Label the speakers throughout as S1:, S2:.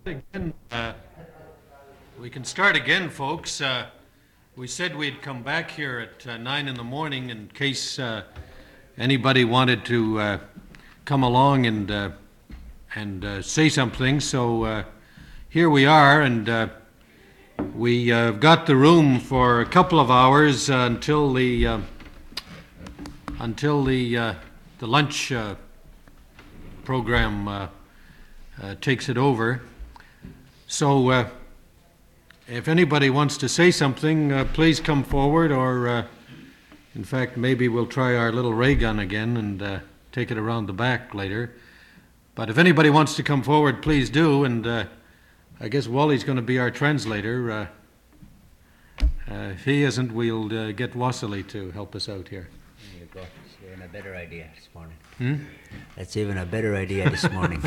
S1: Again, we can start again, folks. We said we'd come back here at 9 in the morning in case anybody wanted to come along and say something. So here we are, and we got the room for a couple of hours until the lunch program takes it over. So if anybody wants to say something, please come forward, or in fact, maybe we'll try our little ray gun again and take it around the back later. But if anybody wants to come forward, please do, and I guess Wally's going to be our translator. If he isn't, we'll get Wassily to help us out here.
S2: There you go. That's even a better idea this morning. That's even a better idea this morning.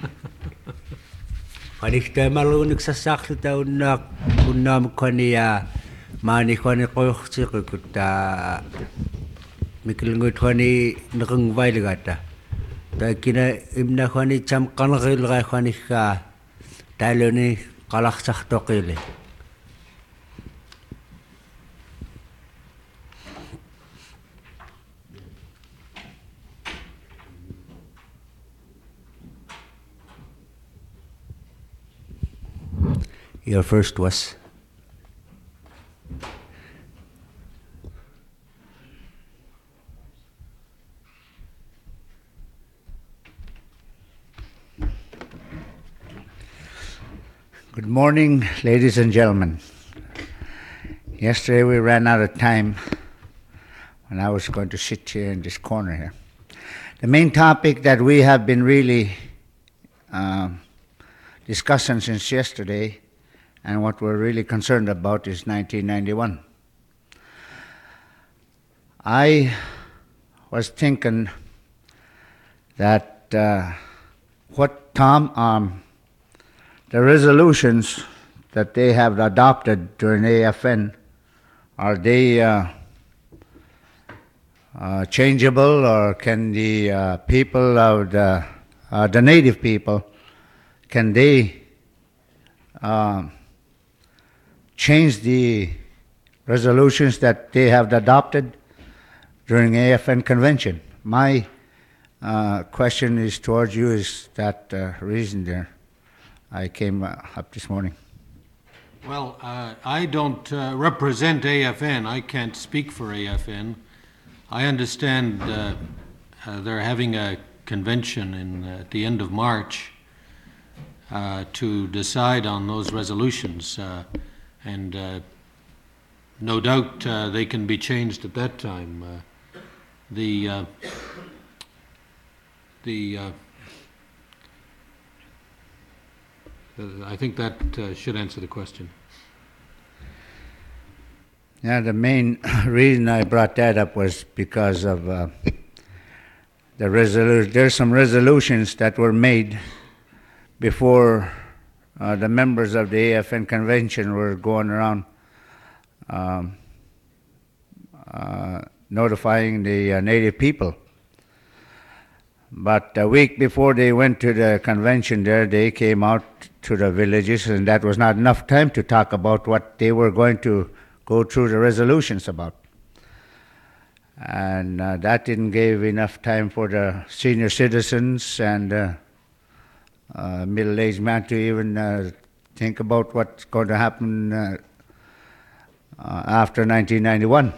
S2: Panikta malunik sa sakto taon na kunam kaniya mani kani koyksi kuta mikilngut kani nakang vailgata ta kina imna kani cham kanagil ga kani ka taloni kalak sakto kile. Your first was? Good morning, ladies and gentlemen. Yesterday we ran out of time when I was going to sit here in this corner here. The main topic that we have been really discussing since yesterday, and what we're really concerned about, is 1991. I was thinking that the resolutions that they have adopted during AFN, are they changeable, or can the people of the native people, can they change the resolutions that they have adopted during AFN convention? My question is towards you, is that reason there I came up this morning.
S1: Well, I don't represent AFN. I can't speak for AFN. I understand they're having a convention at the end of March to decide on those resolutions. And no doubt they can be changed at that time. I think that should answer the question.
S2: Yeah, the main reason I brought that up was because of the resolution. There's some resolutions that were made before the members of the AFN convention were going around notifying the native people. But a week before they went to the convention there, they came out to the villages, and that was not enough time to talk about what they were going to go through the resolutions about. And that didn't give enough time for the senior citizens and middle-aged man to even think about what's going to happen after 1991.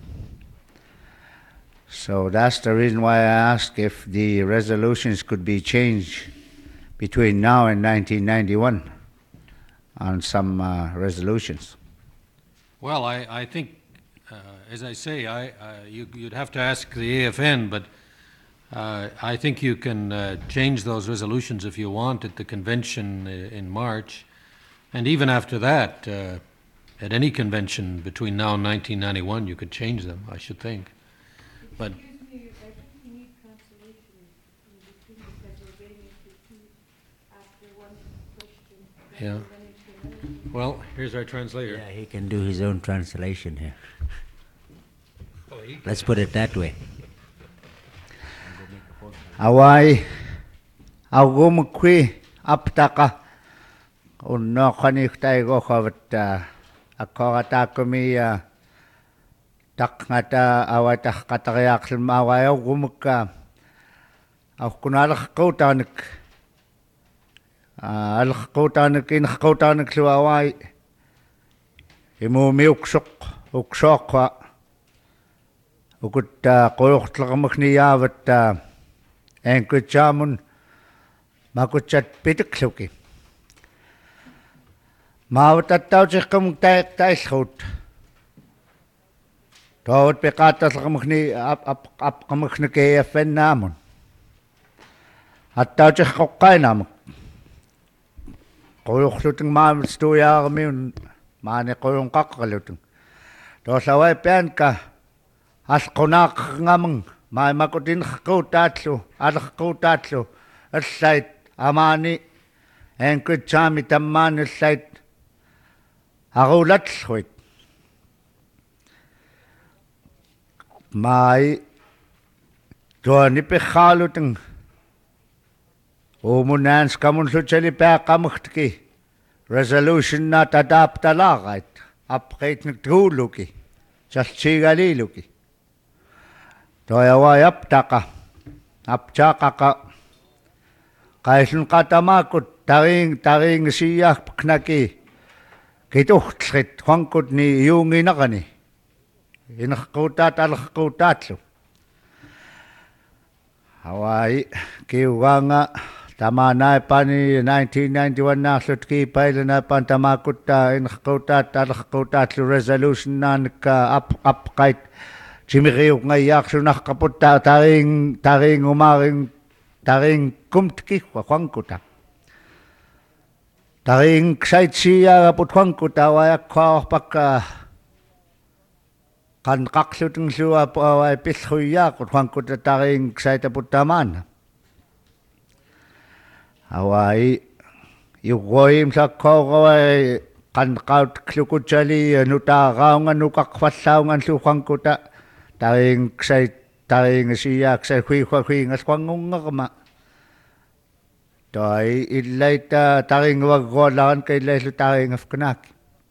S2: So that's the reason why I asked if the resolutions could be changed between now and 1991 on some resolutions.
S1: Well, I think, as I say, you'd have to ask the AFN, but I think you can change those resolutions if you want at the convention in March. And even after that, at any convention between now and 1991, you could change them, I should think. But
S3: Excuse me, I think we need translation in between, because we're getting into two after one question.
S1: Yeah. Well, here's our translator.
S2: Yeah, he can do his own translation here. Let's put it that way. Awai, agumkwi aptaka unno qanikhtaigo khavat akkorataakkumi taqngata awataq qatariaqlum awayagumukka awkunaalaqquutaanik алққутааник инққутааник луавай имуумиуксоқ уксоаққа укутта қойортлеқамакниаават энкутсаамун макутсат питеклуки маавтаттаутиққамук таиллрут тоот пеқаатталеқамакни апқамакник эффеннаамун аттаутиққоққайнаамак qoyuqluteng maamstuyaarmiun maane qoyunqaqqaluteng toollawai pianka alqunaaqngameng maaimakutinqquutaatlu aleqquutaatlu allait amaani enkutsaami tammaani allait arulatluit maai tuani piqqaaluteng Umunaans kamunlutsali pääqamuhtki resolution na tadaptalaarait apqeitnik truuluki saltsiigaliiluki toyawai aptaqa apchaaqaqa qaillun qatamaakut taring siyaaqpaqnaki kituhtrit huankut ni iunginaqani inerquutaat aleqquutaatlu Hawaii kiuanga Tamana pani 1991 naaslut kiipailana pan tamakutta inqquutaat aleqquutaatlu resolution naanka apqait chimiriuq ngayyaaqsunaqqaputta taring umaring taring kumtki huankuta taring ksaitsiyaagaput huankuta wayaqqaorpakka qanqaqluteng luapawai pillruiyaaqut huankuta taring ksaitaputamaana Hawaii yugoim sakkorawai qanqaut klukutsali nutaaraunga nuqaqfallaungan luqankuta taring siyaak sai huihuingas qangungerma toi illaita taring waggolaan kailailu taring afknak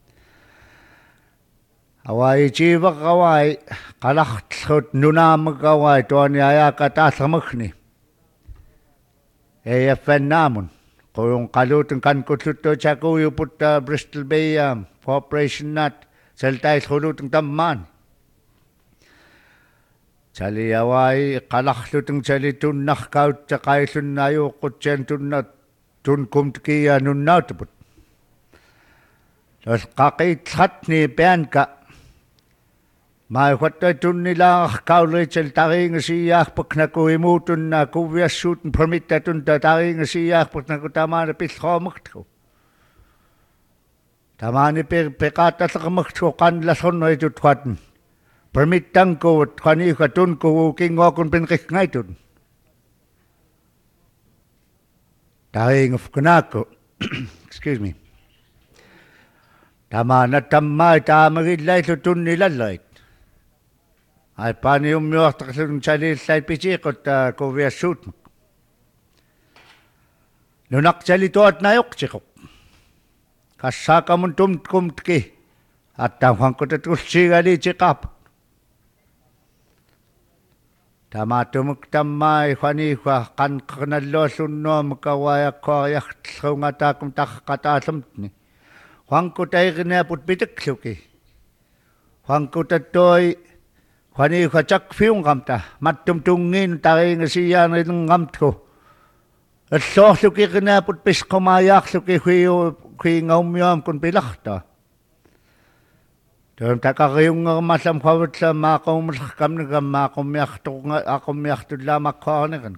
S2: Hawaii jiwaqawai qalaqtllut nunaamagawai tuani ayaka taallamagni AFN-naamun qoyun qaluteng kankutluttu chakuyuput Bristol Bay Corporation nat seltailluluteng tammaan chaliawai qalaqluteng chali tunnarkaut qaillunnaayuuqqutsian tunkumtkiya nunnautuput qaqitratni pianka Mai huatta tunnilaaq kaulitsel taringasiyaarpaknaku imuutunna kuviassuuten permittatun taringasiyaarpaknaku tamaana pillroomagtku tamaani peqaatalleqamagtku qanlallernuitut huaten permittankuut qaniiqa tunkugu kingookun pinqiqqaitun taringafknaaku excuse me tamaana tammai taamagillailu tunnilallait Ai pani ummiortaqlun chalillai pitiiqut kuviassuutmak Nunak chali tuat nayoqtiquq kassaaqamun tumtkumtki attaanqanquta tulsiigaliitiqaap Tamatumuk tammai khaniqa qanqernalluallunnuamuk awayaqquariartlungataakum taqqataallumtni Juanqutaiqniaput pitikluki Juanqutattuai Khaniqa chakfiunqamta mattum tungiin taringasiyaanilunqamtku alloorlukiqniaput pisqumayaarluki huingaummiuamkun pilarta Tuam takariungermallam qavutla maaqumullerkamnigam aqummiartullaamaqqaarniqan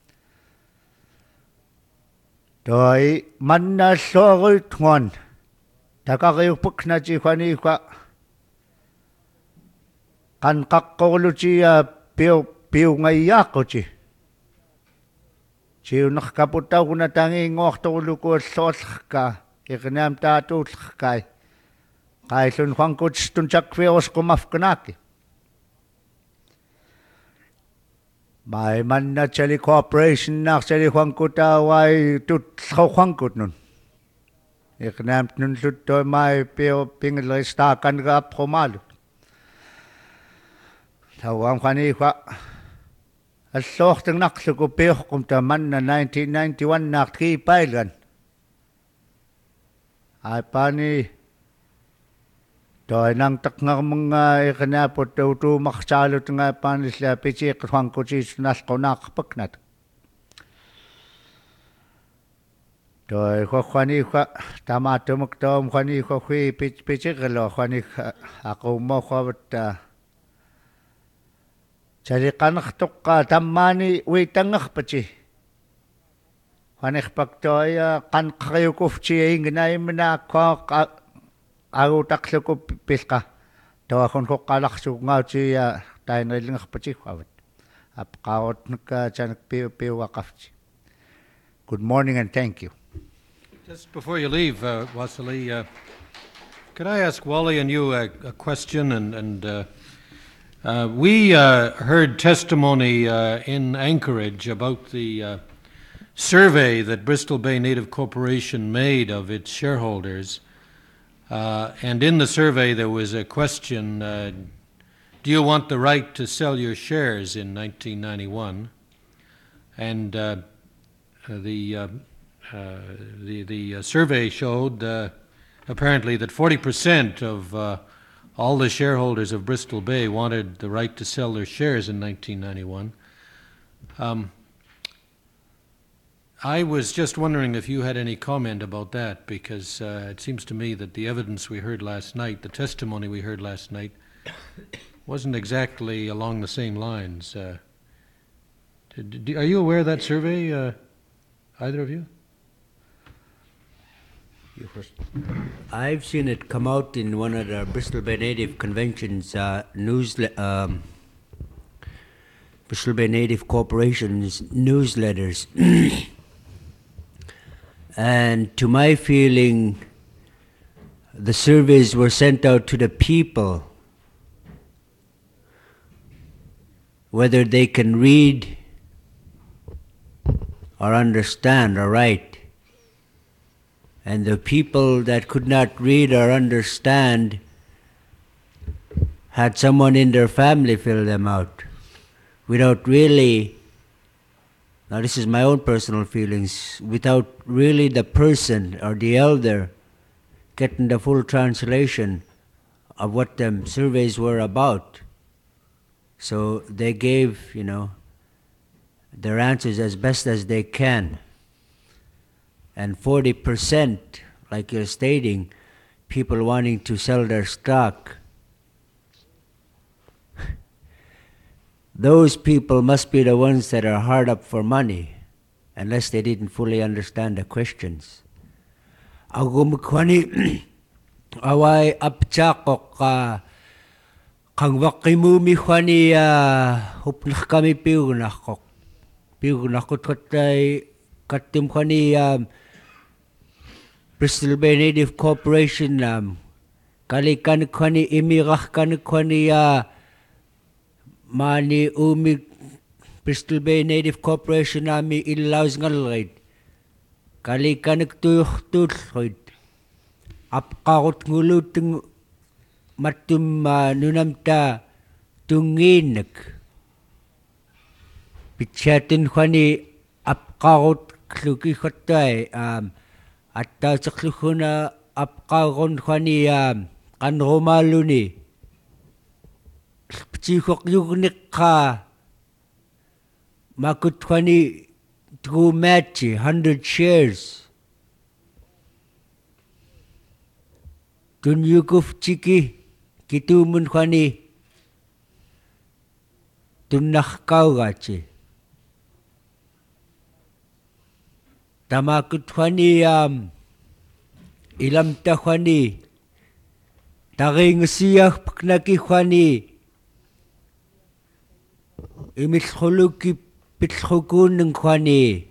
S2: Toi mannaalluaruit nguan takariupuknati khaniqa qanqaqqorlutia piungayyaaqquti siunerkaputtauquna tangiinguartorlukualluarlerka iqniam taatuullerkai qaillun huanqutistun chakfiorusqumafkanaaki mai manna chali corporation naarchali huanqutaawai tutllruhuanqutnun Iknam nunlut to mai peo pinglo sta kan ga promal. Tawam khani kha الصوت نقص بيحكم تمنى 1991 نقطي بايلن أباني توي نان تقنع من إغنى بتوتو مخشالو تنع باني سلا بيجي قطعان كوشيس ناس قناق بكنات توي خواني خا تاماتو مكتوم خواني خوي بيجي غلو خواني أقوم خوابت Jadi kanak tamani witangak pachi. Kanak paktoy kan kayo kufchi ingnay mana ko aru takso ko piska. Tawa kon ko kalak su ngauchi tayo nailing pachi kwawat. Apkawat naka chanak piu wakafchi. Good morning and thank you.
S1: Just before you leave, Vasily, could I ask Wally and you a question? We heard testimony in Anchorage about the survey that Bristol Bay Native Corporation made of its shareholders. And in the survey there was a question, do you want the right to sell your shares in 1991? And the survey showed apparently that 40% of all the shareholders of Bristol Bay wanted the right to sell their shares in 1991. I was just wondering if you had any comment about that, because it seems to me that the evidence we heard last night, the testimony we heard last night, wasn't exactly along the same lines. Are you aware of that survey, either of you?
S2: I've seen it come out in one of the Bristol Bay Native Convention's Bristol Bay Native Corporation's newsletters. And to my feeling, the surveys were sent out to the people, whether they can read or understand or write. And the people that could not read or understand had someone in their family fill them out without really, now this is my own personal feelings, without really the person or the elder getting the full translation of what the surveys were about. So they gave, their answers as best as they can. And 40%, like you're stating, people wanting to sell their stock. Those people must be the ones that are hard up for money, unless they didn't fully understand the questions. Agumkwani away apchakok kangwakimumi kwani hupnah kami piunakok. Piunakot katay katim kwani Bristol Bay Native Corporation kalikan kwani imirah kan kwani mani umi Bristol Bay Native Corporation nami ilaws ngalrid kalikan tuyuh apqarut ngulutung matum nunamta tunginak pichatin kwani apqarut kluki khatay atta saklukhuna apqarun kwani kanromaluni pchikok yugnikka makut kwani to match 100 shares tun yukuf chiki kitumun kwani tun nakhkawgachi tamakut kwani ilam ta kwani taring siyah pknaki kwani imithuluki pitkhukun kwani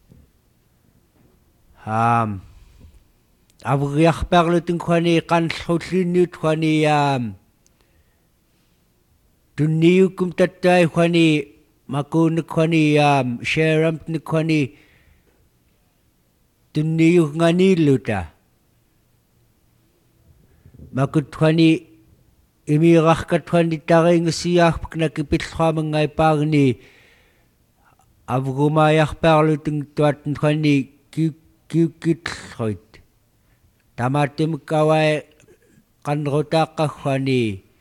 S2: avriakh parlutin kwani kanthutlinut kwani tunniukum tatay kwani makun kwani shaream kwani tunniuk ngani luta makutwani imirakatwani taringasiarpik nakipillramangai paagni avgumayarpaarluting tuatnwani kiukitloit tamatimkawai qanrutaaqquani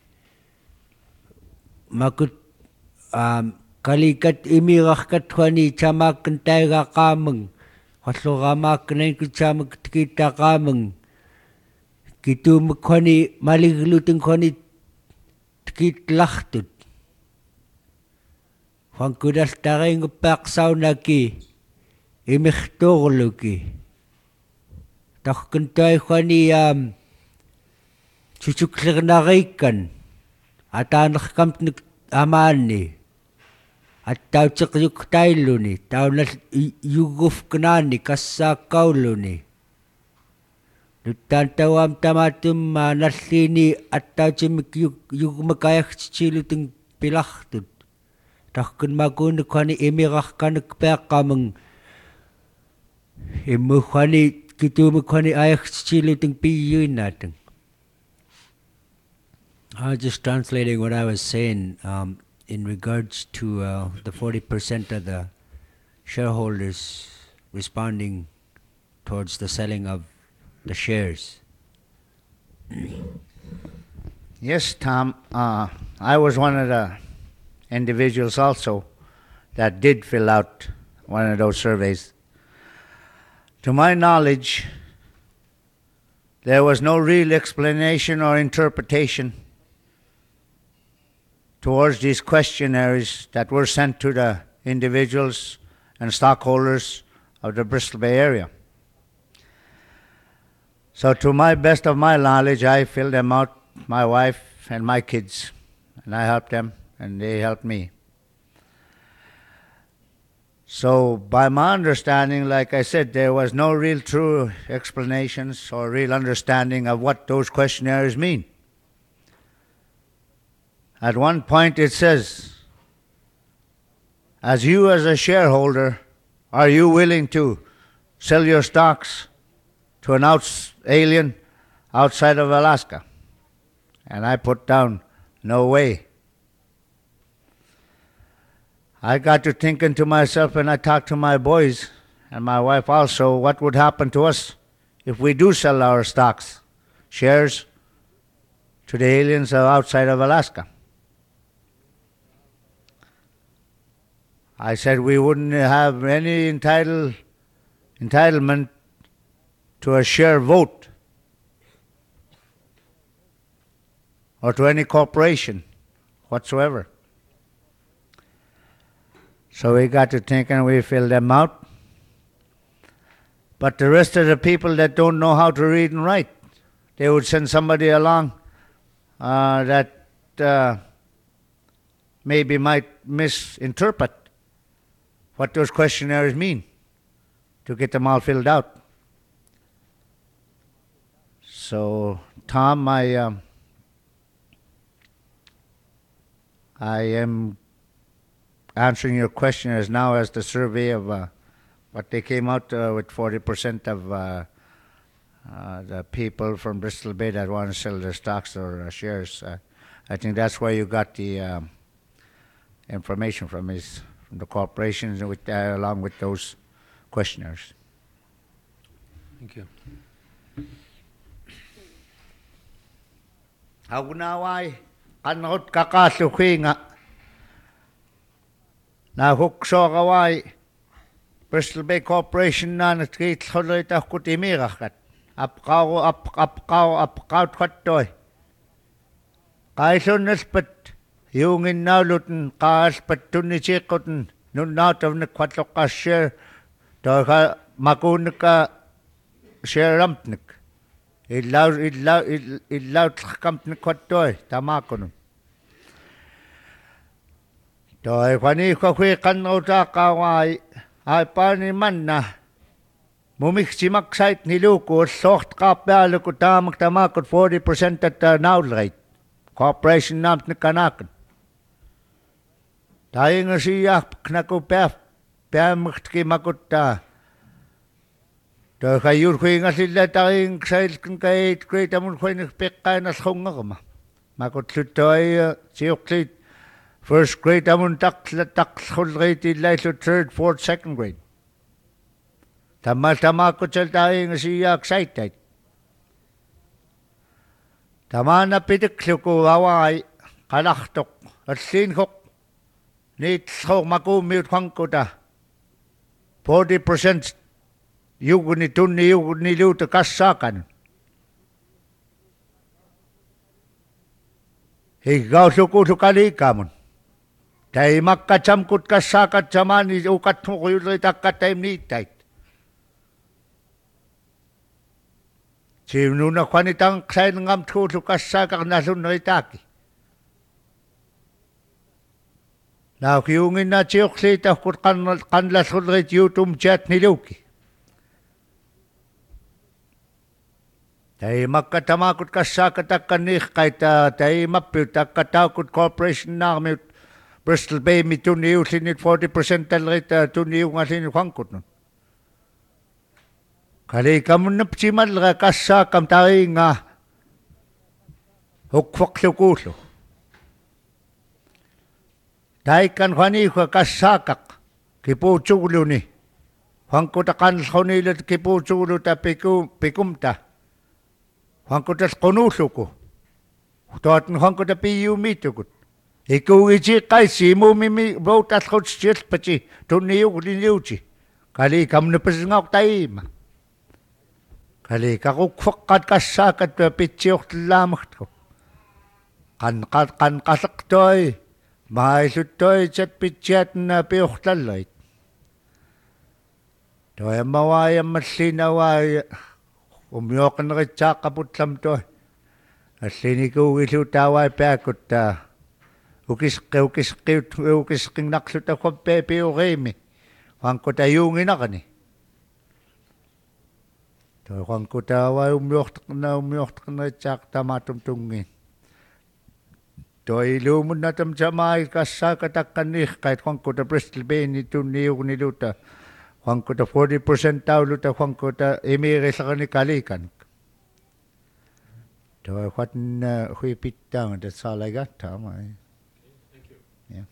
S2: makut kalikat imirarkatwani tamakkan taigaqaamang qalluramaakkanan kutsamak tikitaqaamang kituumukkwani maliglutingkwani tikitlartut Juankudaltaringuppaaqsaunaki imirtuurluki tarkuntuaikwani chuchuklernariikkan ataanerkamtnik amaanni attauteqyuktailluni taunal yugufknaani kassaakkauluni nuttaan tamatumma nalliini attautimik yugmakayagtichiluting pilartut tarkunmakuunukkwani imirarkanuk peaqqamang immukwani kituumukkwani ayagtichiluting piyuinnaatang. I was just translating what I was saying in regards to the 40% of the shareholders responding towards the selling of the shares.
S4: Yes, Tom. I was one of the individuals also that did fill out one of those surveys. To my knowledge, there was no real explanation or interpretation towards these questionnaires that were sent to the individuals and stockholders of the Bristol Bay area. So to my best of my knowledge, I filled them out, my wife and my kids, and I helped them, and they helped me. So by my understanding, like I said, there was no real true explanations or real understanding of what those questionnaires mean. At one point it says, as a shareholder, are you willing to sell your stocks to an alien outside of Alaska? And I put down, no way. I got to thinking to myself, and I talked to my boys and my wife also, what would happen to us if we do sell our stocks, shares, to the aliens outside of Alaska? I said we wouldn't have any entitlement to a share vote or to any corporation whatsoever. So we got to thinking, we filled them out. But the rest of the people that don't know how to read and write, they would send somebody along that maybe might misinterpret what those questionnaires mean to get them all filled out. So, Tom, I am answering your question as now as the survey of what they came out with 40% of the people from Bristol Bay that want to sell their stocks or shares. I think that's where you got the information from, is from the corporations with, along with those questionnaires.
S1: Thank you.
S4: Hagunaway kanot kakasukhinga na huksokaway Bristol Bay Corporation na natkitloy ta kutimirakat apkaw twattoy kaisun naspat yungin nalutin kaaspat tunichikotin nun out of the kwatloka share to makunika share rampnik Illaw tkampnik kwattoy tamakunun toy kwani kwakwi kanota kaway ay pani man na mumikchimak site niluko socht kapyalo ko tamak tamakot 40% at now rate corporation namt ni kanakan tayo nga siya knako pef pemakti makot to to kayur khuinga sila taing ksail kan kay great amun khuin pekka na khonga kama makot lutoy sioklit first grade amun tak khulrate ilai to third fourth second grade tama ko chal taing siya excited tama na pitik ko awai kalaktok at sin khok nit khok maku miut khang ko ta 40% yuguni tunni yuguni luta kassakan higaw suku kali kamun tay makkachamkut kassakat chamani ukat mo kuyulay takatay nitait sinuna kwanitang ksain ngam tutu kassakak nasun naitaki na kiyungin na chiyokslita kut kanlasulrit yutum chat niluki tay magkatamakot kassakatakkan kaita tay mapyut akatakot corporation na kami Bristol Bay mi tuniw sinit 40% talrit tuniw nga sinit kwangkot nun kali kamun na psimal kassakam tayo nga hukwak lukulo tay kan kwani kwa kassakak kipuchulo ni kwangkotakan khonilat kipuchulo ta pikumta kwangkotas konulo ko tuat kwangkota piyumitukot ikaw iti kaisi mo mimi rotas kot shit pachi tuniyo kuliniuchi kali kam na pasingak tayo kali kakukwakat kasakat pitchiyok lamak ko kan kasaktoy maisutoy chat pitchyat na piyok talay toy mawaya masinawaya umyok na kitsak kaputlam toy aslini ko isultaway pekot ukisking naksuta ko pepe o remi. Juan ko tayungin na kani. To Juan ko tawa umyokta na tsak tamatumtungin. To ilumun na tamsamay kasakatakanih kahit Juan ko ta Bristol Bay nito niyog niluta. Juan ko ta 40% tao luta Juan ko ta emire sa kanikalikan. To what hui pitang, that's all I got, Tom. Yeah.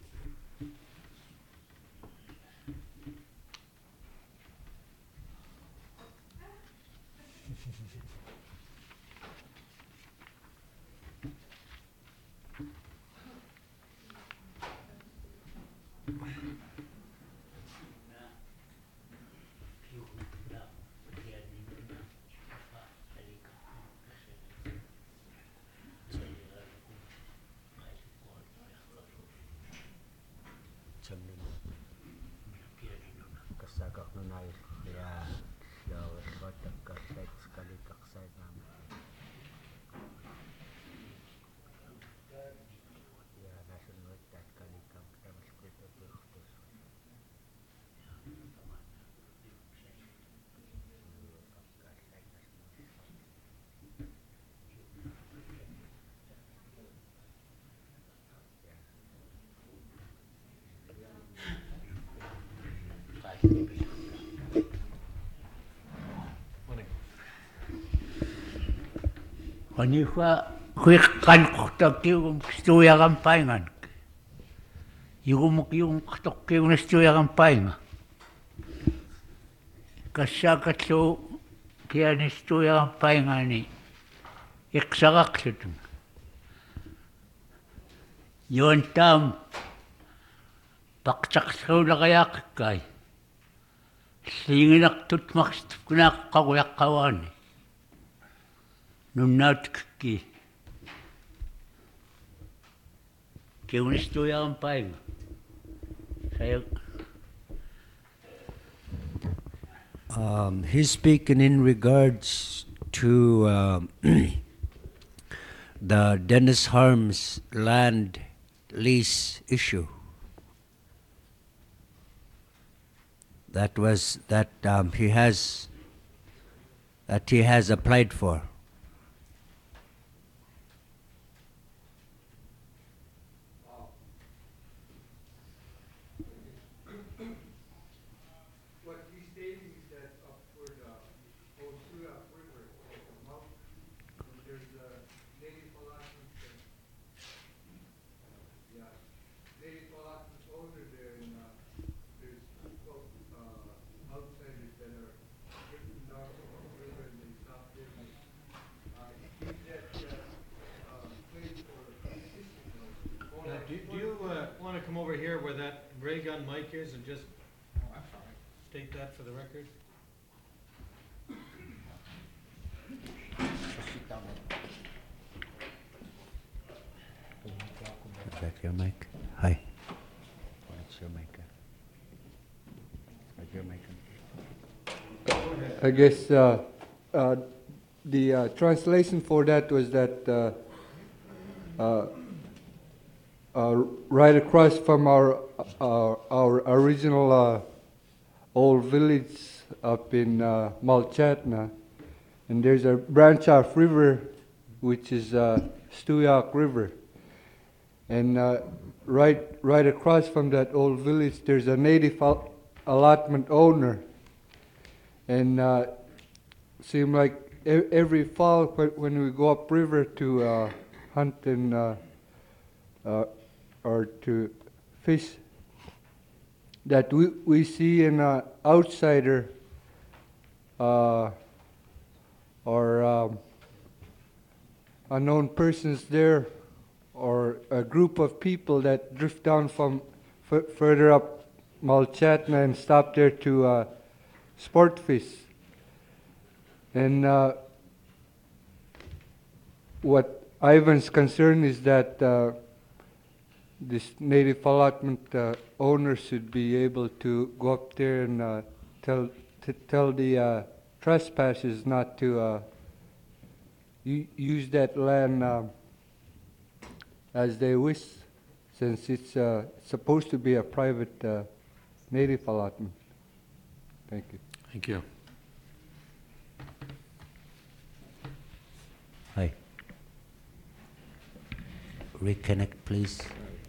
S2: Kanifa kan kutak yung stuya kan paingan. Yung kutak yung stuya kan paingan. Kasakat so kaya ni stuya kan paingan ni iksakak siya. Yun tam pakcak sa lakayak kay. Singinak tutmaks kunak kaguyak kawan. Nunat ki. Kaya unistuya ang paing. Saya.
S5: He's speaking in regards to the Dennis Harms land lease issue. That he has applied for.
S1: What he's stating is that for the come over here where that ray gun mic is and just state that for the record?
S5: Is that your mic? Hi. What's your mic? Is that your mic?
S6: I guess the translation for that was that right across from our original old village up in Malchatna, and there's a branch off river which is Stuyak River, and right across from that old village there's a native allotment owner. And seem like every fall when we go up river to hunt and or to fish, that we see an outsider or unknown persons there, or a group of people that drift down from further up Malchatna and stop there to sport fish. And what Ivan's concern is that this native allotment owner should be able to go up there and tell the trespassers not to use that land as they wish, since it's supposed to be a private native allotment. Thank you.
S1: Thank you.
S5: Hi. Reconnect, please.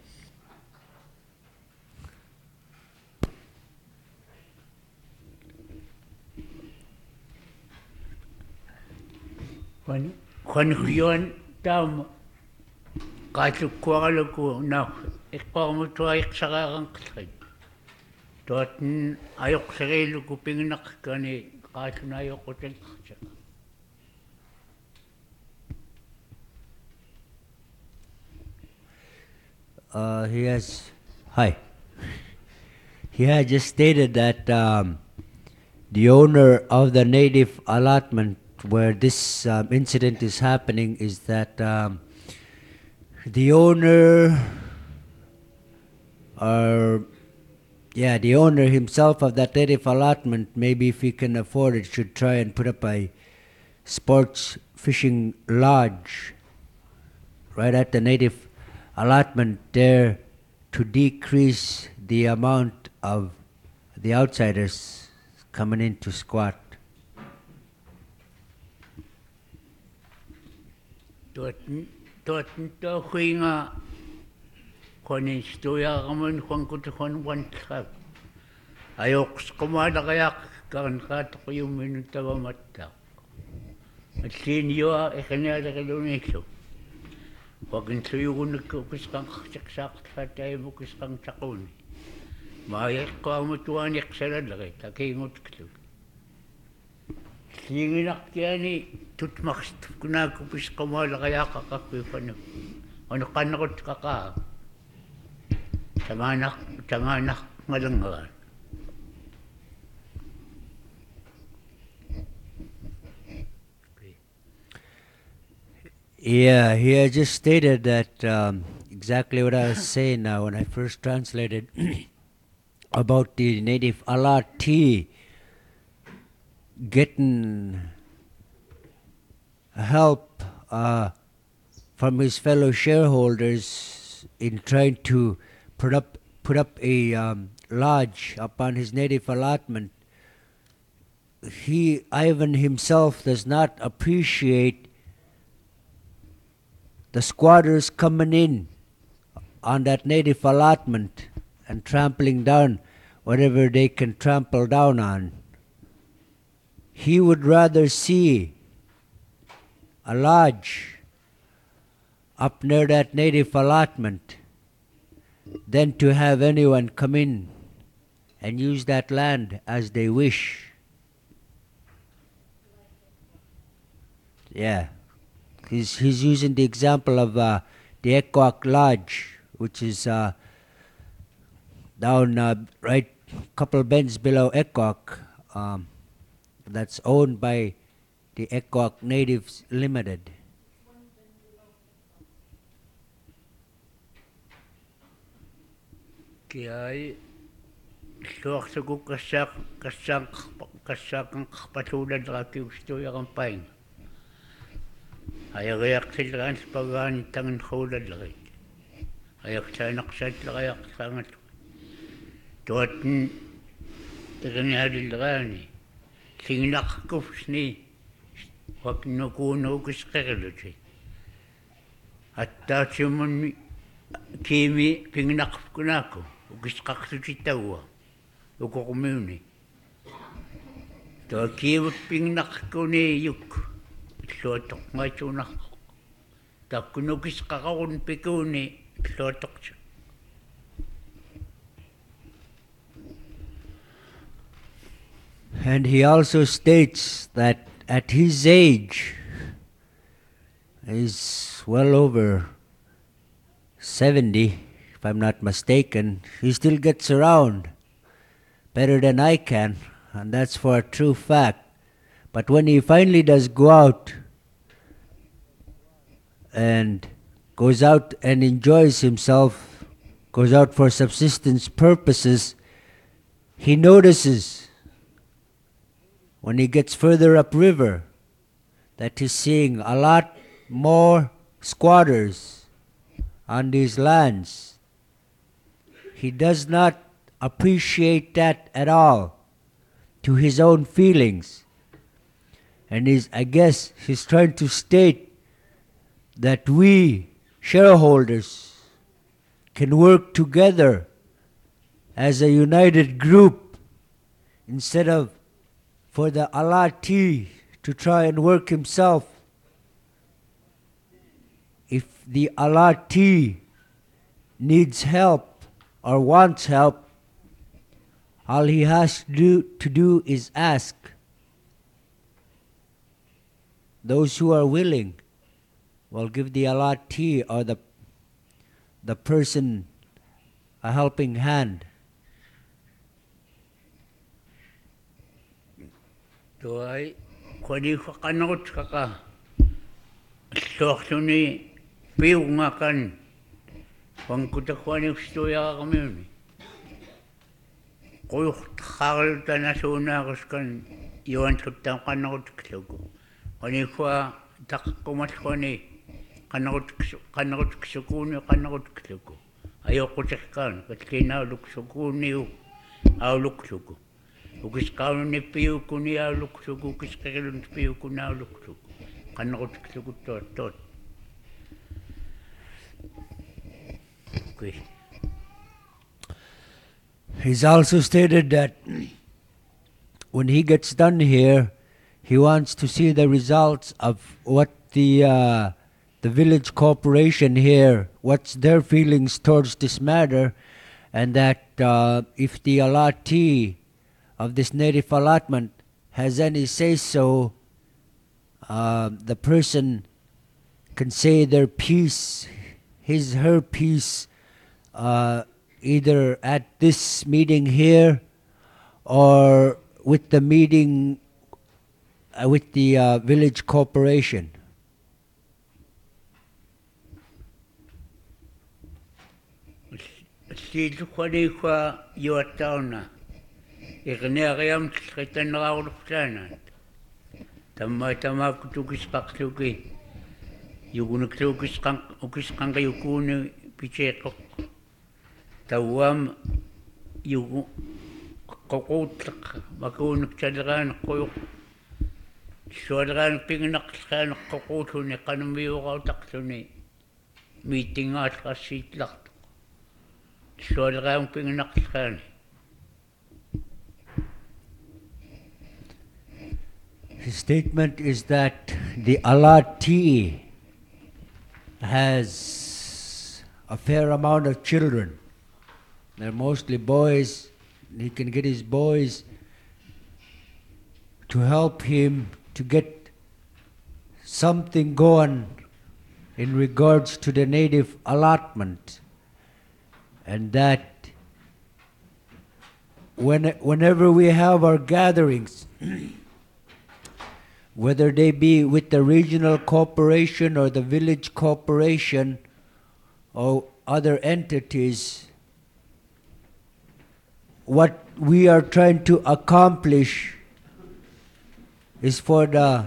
S7: Kwan huyon tam katuk kwalaku na ikpamu to ay sagarang ksay. Toten ayok sarilo ko pinginak kani katuk na ayok ko tel.
S5: He has just stated that the owner of the native allotment where this incident is happening is that the owner himself of that native allotment, maybe if he can afford it, should try and put up a sports fishing lodge right at the native allotment there to decrease the amount of the outsiders coming in to squat.
S7: Toten to huinga konin stuya kaman kwan kutukon wan trap. Ayok skumada kayak kan katok yung minuta ba matak. At sinyo ikanada ka doon. Wag ang suyo ko nagkukuskang kaksak sa tayo mo kuskang sakon. Mayak ko ang matuan yak sa lalaki, takingot ko. Singinak yan tutmaks ko na kupis ka mo kaya kakapipan. Ano kanakot kaka? Tamanak malangan.
S5: Yeah, he had just stated that exactly what I was saying now when I first translated about the native alati getting help from his fellow shareholders in trying to put up a lodge upon his native allotment. Ivan himself does not appreciate the squatters coming in on that native allotment and trampling down whatever they can trample down on. He would rather see a lodge up near that native allotment than to have anyone come in and use that land as they wish. Yeah. He's using the example of the Ekwak Lodge, which is down right couple bends below Ekok, that's owned by the Ekok Natives Limited.
S7: Kaya suak sa ko kasakang kapatulan sa kiustoy ang paing. Ayayak sila sa paganitangan hulad lagi. Ayak sa naksat lagi ayak sangat. Tuwatan taganihadil lagi. Singnak ko ni wag nakuno ko sa kakalote. At tatsiman kimi pingnak ko na ako. Ugis kakasitawa. Uko kumuni. Tuwa kimi pingnak ko ni yuk. Slotok nga chunak. Takunugis kakawon pikuni. Slotok siya.
S5: And he also states that at his age, he's well over 70, if I'm not mistaken, he still gets around better than I can, and that's for a true fact. But when he finally does go out and goes out and enjoys himself, goes out for subsistence purposes, he notices when he gets further upriver that he's seeing a lot more squatters on these lands. He does not appreciate that at all to his own feelings. And I guess he's trying to state that we shareholders can work together as a united group instead of for the alati to try and work himself. If the alati needs help or wants help, all he has to do is ask. Those who are willing will give the alati or the person a helping hand.
S7: Tuway, kwadi ka kanot ka. Sok ni piw nga kan. Pangkutakwa ni gustoya ka kami yun. Kuyok kakal ta na suna kan iwan tutang kanot kasuko. Kani kwa takkumat ko ni kanot kasuko ni kanot kasuko. Ayoko sakkan, kat kinaluk suko ni auluk suko. Ugis kaun ni piu ko ni auluk suko, ugis kailun piu ko na auluk suko. Kanot kasuko tot. Okay.
S5: He's also stated that when he gets done here, he wants to see the results of what the village corporation here, what's their feelings towards this matter, and that if the alati of this native allotment has any say-so, the person can say their piece, her piece, either at this meeting here or with the meeting with the village corporation.
S7: Sito kwadi kwa yuatauna. Ikinayakayam kita nakauruksana. Tama kutukis paksuki. Yugunuktukis kang kayukuni pichekok. Tawam yugu kokotlak makunik chadran koyok. Suadran pinginaksan kokoto ni kanumiyo kautakso ni meeting at kasitlak. Suadran pinginaksan.
S5: His statement is that the alati has a fair amount of children. They're mostly boys. He can get his boys to help him to get something going in regards to the native allotment. And that whenever we have our gatherings, whether they be with the regional corporation or the village corporation or other entities, what we are trying to accomplish is for the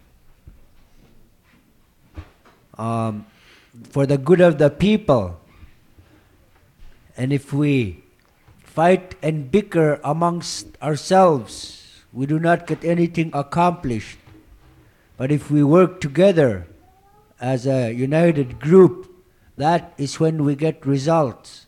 S5: good of the people. And if we fight and bicker amongst ourselves, we do not get anything accomplished. But if we work together as a united group, that is when we get results.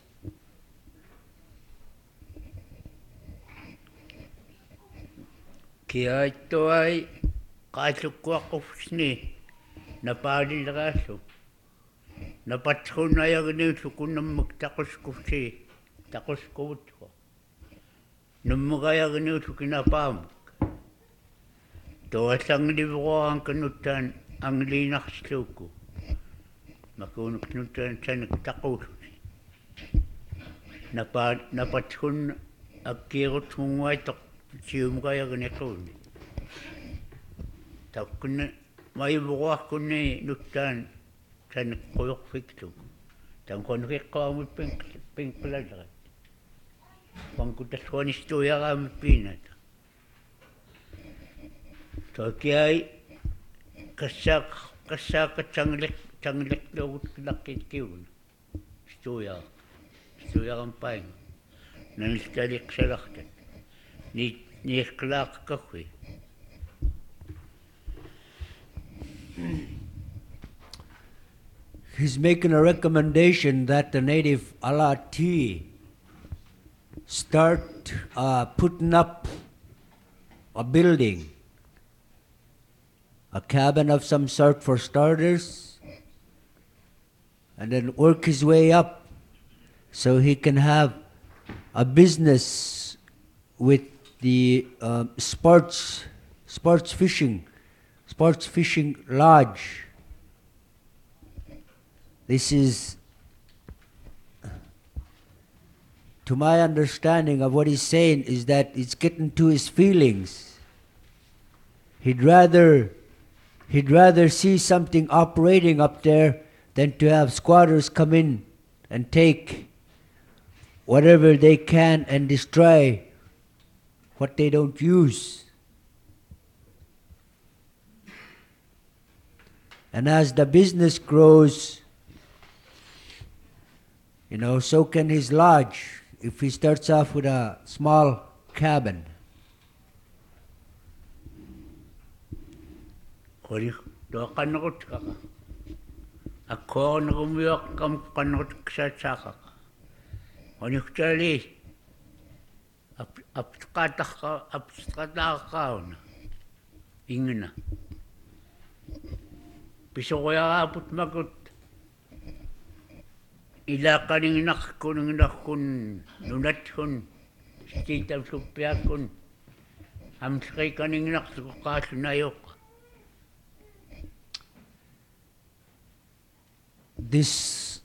S7: Kaya ito ay kasukwakusni na padilakaso. Napatsko na yung sukun ng magtakos kusi, takos ko. Numagaya ganun sukinapamag. Ito asang libo ang kanutan ang linak suko. Makunok nutan sa nagtakos. Napatsko akirot mong ito. Siyum kaya ganito. Takun may buwak ko ni nutan sa nagkuyok fikto. Tangkon ko ang pink paladak. Pangkutas ko ni istoya kami pinat. So kaya kasak changlek daw lakit kiw. Istoya kang paing. Nanistalik sa lakit. Ni klak kahoy.
S5: He's making a recommendation that the native alati start putting up a building, a cabin of some sort for starters, and then work his way up so he can have a business with the sports fishing lodge. This is, to my understanding of what he's saying, is that it's getting to his feelings. He'd rather see something operating up there than to have squatters come in and take whatever they can and destroy what they don't use. And as the business grows, so can his lodge if he starts off with a small cabin.
S7: Ako nagumiyok kam kanot sa saka. Onikchali apskata ka na. Ingna. Piso ko aput magot. Ila kaning nakun nunat kun sita supya kun. Amskay kaning naksukasunayok.
S5: This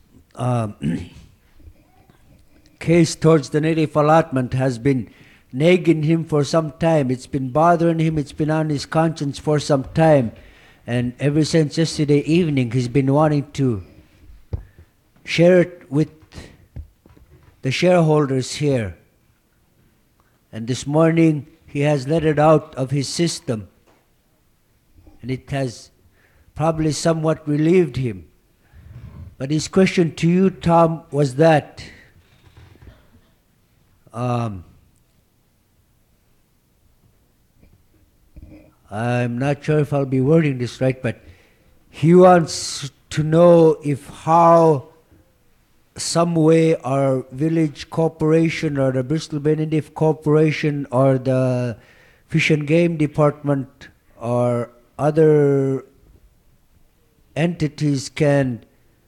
S5: case towards the native allotment has been nagging him for some time. It's been bothering him. It's been on his conscience for some time. And ever since yesterday evening, he's been wanting to share it with the shareholders here. And this morning, he has let it out of his system. And it has probably somewhat relieved him. But his question to you, Tom, was that I'm not sure if I'll be wording this right, but he wants to know if how some way our village corporation or the Bristol Bay Native Corporation or the Fish and Game Department or other entities can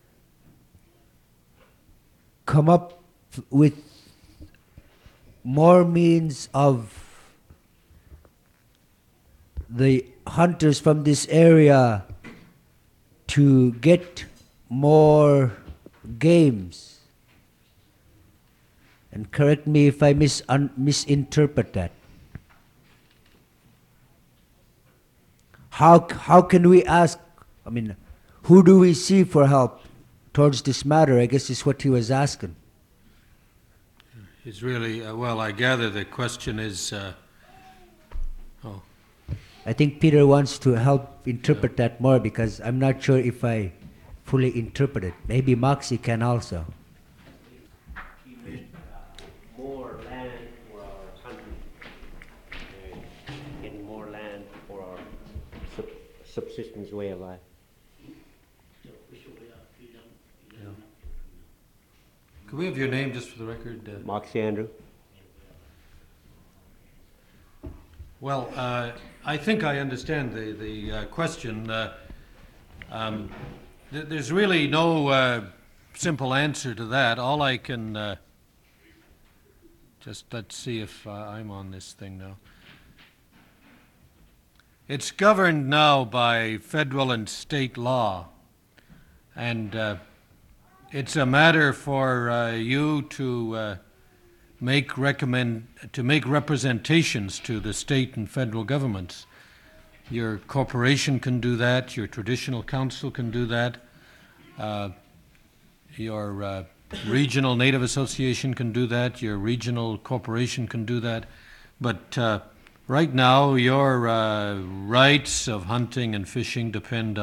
S5: come up with more means of the hunters from this area to get more games and correct me if I misinterpret that. How can we ask, I mean, who do we see for help towards this matter? I guess is what he was asking.
S1: It's really, well, I gather the question is,
S5: I think Peter wants to help interpret that more because I'm not sure if I fully interpret it. Maybe Moxie can also.
S8: More land for our hunting, getting more land for our subsistence way of life.
S1: could we have your name just for the record?
S8: Moxie Andrew.
S1: Well, I think I understand the question. There's really no simple answer to that. All I can just let's see if I'm on this thing now. It's governed now by federal and state law, and it's a matter for you to make representations to the state and federal governments. Your corporation can do that. Your traditional council can do that. Your regional Native Association can do that. Your regional corporation can do that. But right now, your rights of hunting and fishing depend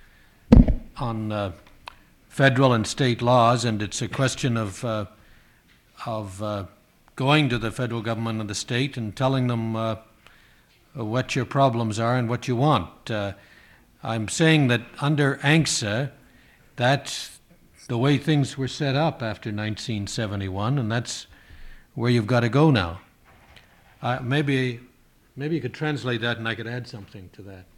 S1: on federal and state laws, and it's a question of going to the federal government and the state and telling them what your problems are and what you want. I'm saying that under ANCSA, that's the way things were set up after 1971, and that's where you've got to go now. Maybe you could translate that and I could add something to that.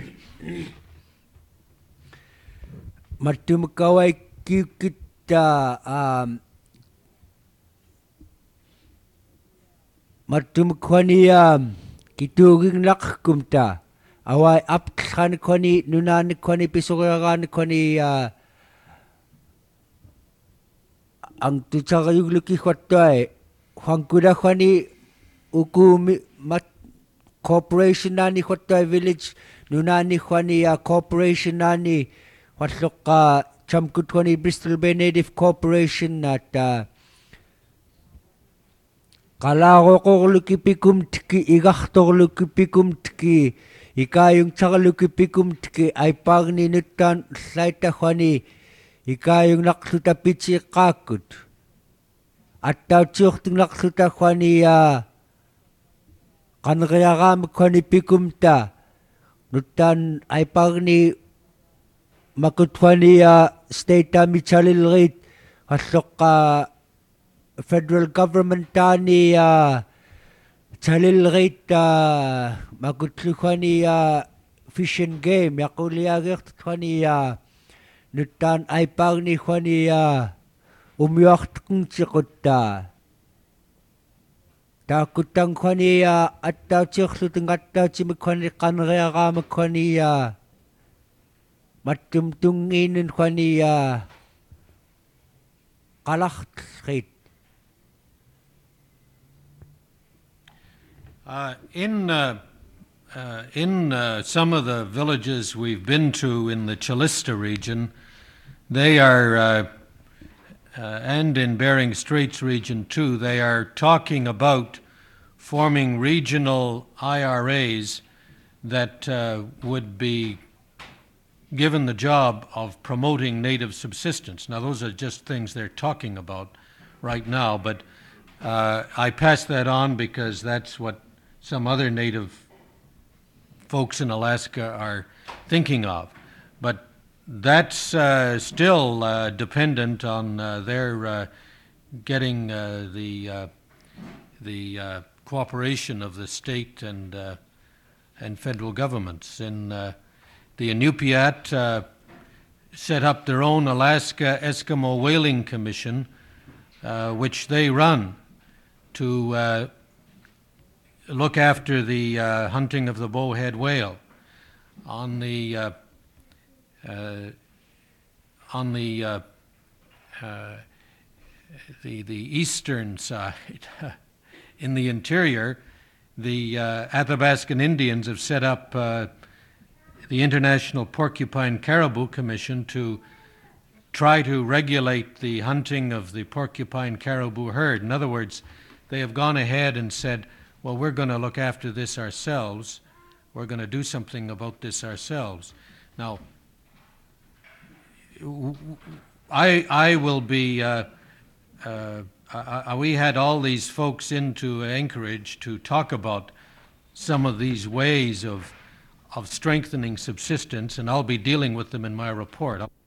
S5: Matumkawai kikita Matumkwani kituging lakkumta awai apkhan kwani nunan kwani pisogagan kwani ang tutsagayugluki khottai hangkuda kwani ukumi mat corporation nani khottai village nunani kwani corporation nani watlok chamkut kwani Bristol Bay Native Corporation at Kalaqoqorlukipikum tiki igahtorlukipikum tiki ikayung tsaqalukipikum tiki aipagni nuttan slaita khwani ikayung naqsuta pitsi qaakut attautsiortung naqsuta khwani qanriagaam khwani pikumta nuttan aipagni makut khwani state michalilrit qalloq federal government tani chalilrit makutlu khwani fish and game yaquliagert khwani nuttan aipagni khwani umyartquntsiqutta taakutang khwani attautsiorluteng attautimik khwani qanriaraamak khwani mattumtungiinun khwani qalartrit.
S1: In some of the villages we've been to in the Chilista region, they are, and in Bering Straits region too, they are talking about forming regional IRAs that would be given the job of promoting native subsistence. Now, those are just things they're talking about right now, but I pass that on because that's what some other native folks in Alaska are thinking of. But that's still dependent on their getting the cooperation of the state and federal governments. In the Inupiat set up their own Alaska Eskimo Whaling Commission, which they run to look after the hunting of the bowhead whale. On the the eastern side, in the interior, the Athabascan Indians have set up the International Porcupine Caribou Commission to try to regulate the hunting of the porcupine caribou herd. In other words, they have gone ahead and said, well, we're going to look after this ourselves. We're going to do something about this ourselves. Now, I will be, we had all these folks into Anchorage to talk about some of these ways of strengthening subsistence, and I'll be dealing with them in my report.